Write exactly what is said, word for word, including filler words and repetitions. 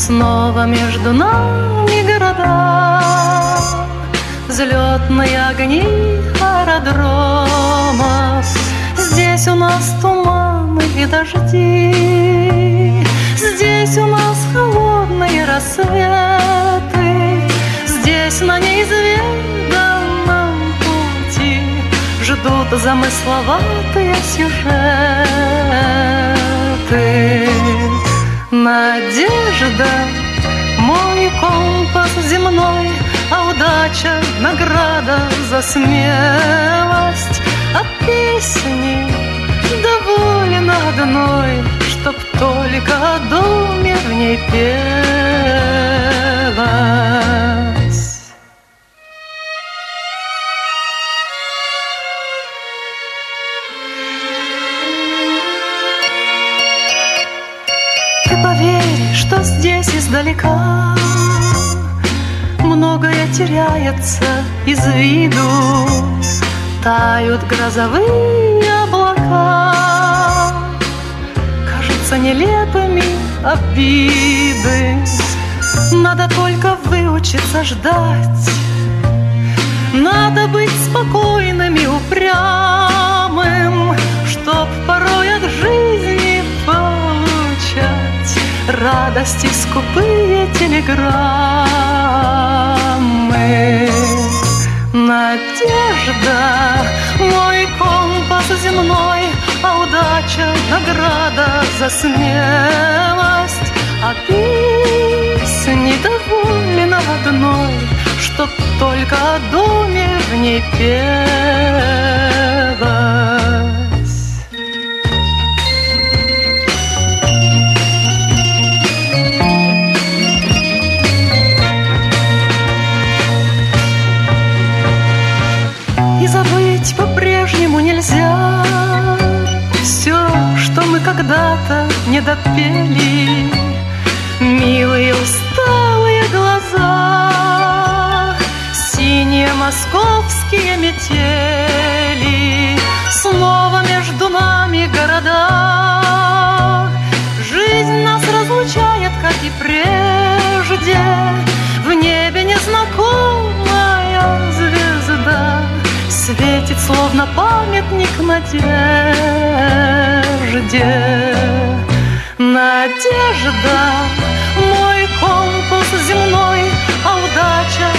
снова между нами города, взлетные огни аэродромов. Здесь у нас туманы и дожди, здесь у нас холодные рассветы, здесь на неизведанном пути ждут замысловатые сюжеты. Надежда — мой компас земной, а удача — награда за смелость. А песни доволен одной, чтоб только о доме в ней пелось. Ты поверь, что здесь издалека многое теряется из виду, тают грозовые облака, кажутся нелепыми обиды. Надо только выучиться ждать, надо быть спокойным и упрямым, чтоб порой от жизни получать радости скупые телеграммы. Надежда — мой компас земной, а удача — награда за смелость. А песни доволен одной, чтоб только о доме в ней пелось. И забыть по-прежнему нельзя все, что мы когда-то не допели. Милые усталые глаза, синие московские метели, снова между нами города. Жизнь нас разлучает, как и прежде, в небе незнакомая звезда светит, словно памятник надежде. Надежда — мой компас земной, а удача